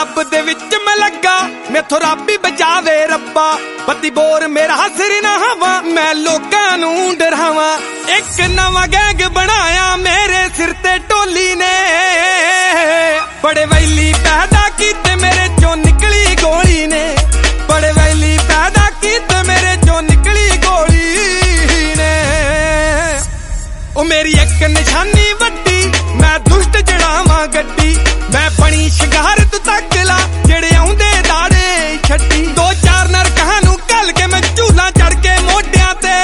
ਰੱਬ ਦੇ ਵਿੱਚ ਮੈਂ ਲੱਗਾ ਮੈਥੋਂ ਰੱਬ ਹੀ ਬਚਾਵੇ ਰੱਬਾ ਬੱਤੀ ਬੋਰ ਮੇਰਾ ਸਿਰ ਨਾ ਹਵਾ ਮੈਂ ਲੋਕਾਂ ਨੂੰ ਡਰਾਵਾਂ ਇੱਕ ਨਵਾਂ ਗੈਂਗ ਬਣਾਇਆ ਮੇਰੇ ਸਿਰ ਤੇ ਢੋਲੀ ਨੇ ਬੜੇ ਵੈਲੀ ਪੈਦਾ ਕੀਤੇ ਮੇਰੇ ਚੋਂ ਨਿਕਲੀ ਗੋਲੀ ਨੇ ਬੜੇ ਵੈਲੀ ਪੈਦਾ ਕੀਤੇ ਮੇਰੇ ਚੋਂ ਨਿਕਲੀ ਗੋਲੀ ਨੇ ਉਹ ਮੇਰੀ ਇੱਕ ਨਿਸ਼ਾਨੀ ਵੱਡੀ ਮੈਂ ਦੁਸ਼ਟ ਜੜਾਵਾਂ ਗੱਡੀ ਮੈਂ ਬਣੀ ਸ਼ਿੰਗਾਰ ਤੂੰ ਤੱਕ ਲਾ ਜਿਹੜੇ ਆਉਂਦੇ ਦਾੜੇ ਛੱਡੀ ਦੋ ਚਾਰ ਨਰਕਾਂ ਨੂੰ ਘੱਲ ਕੇ ਮੈਂ ਝੂਲਾ ਚੜ ਕੇ ਮੋਢਿਆਂ ਤੇ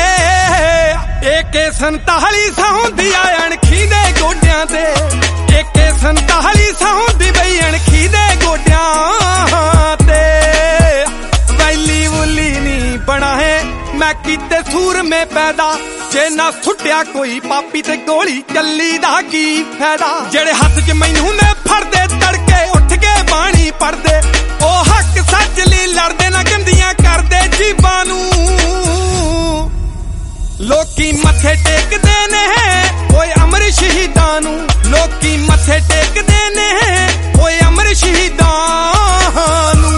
AK-47 ਸੌਂਦੀ ਆ ਅਣਖੀ ਦੇ ਗੋਡਿਆਂ ਤੇ AK-47 ਸੌਂਦੀ ਬਈ ਅਣਖੀ ਦੇ ਗੋਡਿਆਂ ਤੇ ਵੈਲੀ ਵੁਲੀ ਨੀ ਬਣਾ ਹੈ ਮੈਂ ਕੀਤੇ ਸੂਰਮੇ ਪੈਦਾ ਜੇ ਨਾ ਸੁੱਟਿਆ ਕੋਈ ਪਾਪੀ ਤੇ ਗੋਲੀ ਚੱਲੀ ਦਾ ਕੀ ਫਾਇਦਾ ਜਿਹੜੇ ਹੱਥ 'ਚ ਮੈਨੂੰ ਨੇ ਫੜਦੇ ਤੜਕੇ ਉੱਠ ਕੇ ਬਾਣੀ ਪੜਦੇ ਉਹ ਹੱਕ ਸੱਚ ਲਈ ਲੜਦੇ ਨਾ ਗੰਦੀਆਂ ਕਰਦੇ ਜੀਬਾਂ ਨੂੰ ਲੋਕੀ ਮੱਥੇ ਟੇਕਦੇ ਨੇ ਓਏ ਅਮਰ ਸ਼ਹੀਦਾਂ ਨੂੰ ਲੋਕੀ ਮੱਥੇ ਟੇਕਦੇ ਨੇ ਓਏ ਅਮਰ ਸ਼ਹੀਦਾਂ ਨੂੰ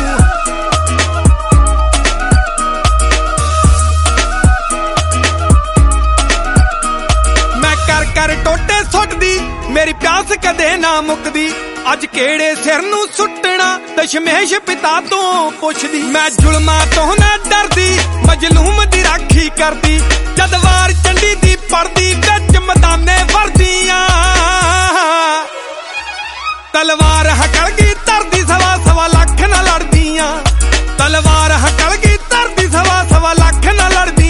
ਕਰ ਟੋਟੇ ਸੁੱਟਦੀ ਮੇਰੀ ਪਿਆਸ ਕਦੇ ਨਾ ਮੁੱਕਦੀ ਅੱਜ ਕਿਹੜੇ ਸਿਰ ਨੂੰ ਸੁੱਟਣਾ ਦਸ਼ਮੇਸ਼ ਪਿਤਾ ਤੋਂ ਪੁੱਛਦੀ ਮੈਂ ਜ਼ੁਲਮਾਂ ਤੋਂ ਨਾ ਡਰਦੀ ਮਜਲੂਮ ਦੀ ਰਾਖੀ ਕਰਦੀ ਜਦ ਵਾਰ ਚੰਡੀ ਦੀ ਪੜਦੀ ਵਿੱਚ ਮੈਦਾਨੇ ਵਰਦੀਆਂ ਤਲਵਾਰ ਹਕਲ ਗਈ ਧਰਦੀ ਸਵਾ ਲੱਖ ਨਾਲ ਲੜਦੀਆਂ ਤਲਵਾਰ ਹਕਲ ਗਈ ਧਰਦੀ ਸਵਾ ਲੱਖ ਨਾਲ ਲੜਦੀਆਂ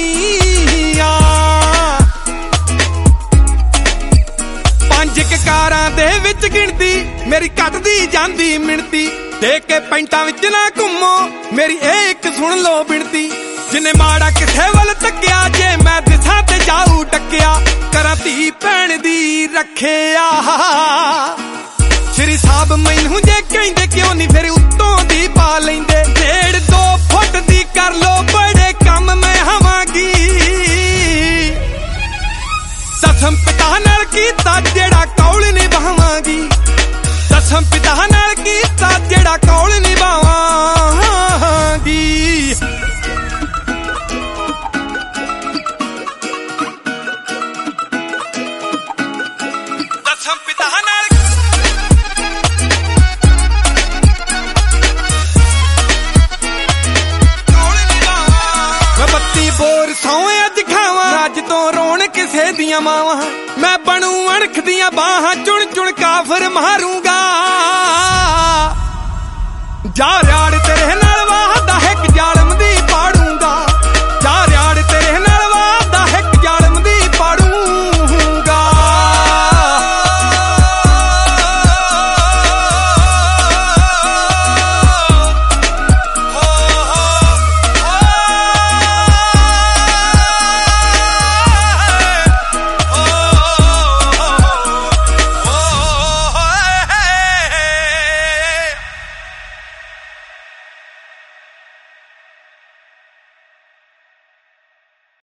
ਕਾਰਾਂ ਦੇ ਵਿੱਚ ਗਿਣਦੀ ਮੇਰੀ ਕੱਟਦੀ ਜਾਂਦੀ ਮਿਣਤੀ ਦੇਖ ਕੇ ਪੈਂਟਾਂ ਵਿੱਚ ਨਾ ਘੁੰਮੋ ਮੇਰੀ ਇਹ ਇੱਕ ਸੁਣ ਲੋ ਬਿਣਤੀ ਜਿਨੇ ਮਾੜਾ ਕਿਸੇ ਵੱਲ ਤੱਕਿਆ ਜੇ ਮੈਂ ਦਿਸ਼ਾ ਤੇ ਜਾਊ ਟੱਕਿਆ ਕਰਾਂ ਧੀ ਭੈਣ ਦੀ ਰੱਖਿਆ ਸ਼੍ਰੀ ਸਾਹਿਬ ਮੈਨੂੰ ਜੇ ਕਹਿੰਦੇ ਕਿਉਂ ਨਹੀਂ ਫਿਰ ਉੱਤੋਂ ਦੀ ਪਾ ਲੈਂਦੇ 1.5-2 ਫੁੱਟ ਦੀ ਕਰ ਲੋ ਬੜੇ ਕੰਮ ਮੈਂ ਹਵਾਂਗੀ ਦਸਮ ਪਿਤਾ ਨਾਲ ਕੀਤਾ ਜਿਹੜਾ ਕੌਲ ਨਿਭਾਵਾਂਗੀ ਦਸਮ ਪਿਤਾ ਨਾਲ ਕੀਤਾ ਜਿਹੜਾ ਕੌਲ ਨਿਭਾਵਾਂਗੀ ਦਸਮ ਪਿਤਾ ਨਾਲ ਕੌਲ ਨਿਭਾਵਾਂ ਮੈਂ ਬੱਤੀ ਬੋਰ ਸੌਂ ਅੱਜ ਖਾਵਾਂ ਅੱਜ ਤੋਂ ਰੋਣ ਕਿਸੇ ਦੀਆਂ ਮਾਵਾਂ ਮੈਂ ਬਣੂ ਅਣਖ ਦੀਆਂ ਬਾਹਾਂ ਚੁਣ ਚੁਣ ਕਾਫਰ ਮਾਰੂੰਗਾ ਜਾ ਰਾੜ ਤੇਰੇ ਨਾਲ ਵਾਹਦਾ ਇੱਕ ਜ਼ਾਲਮ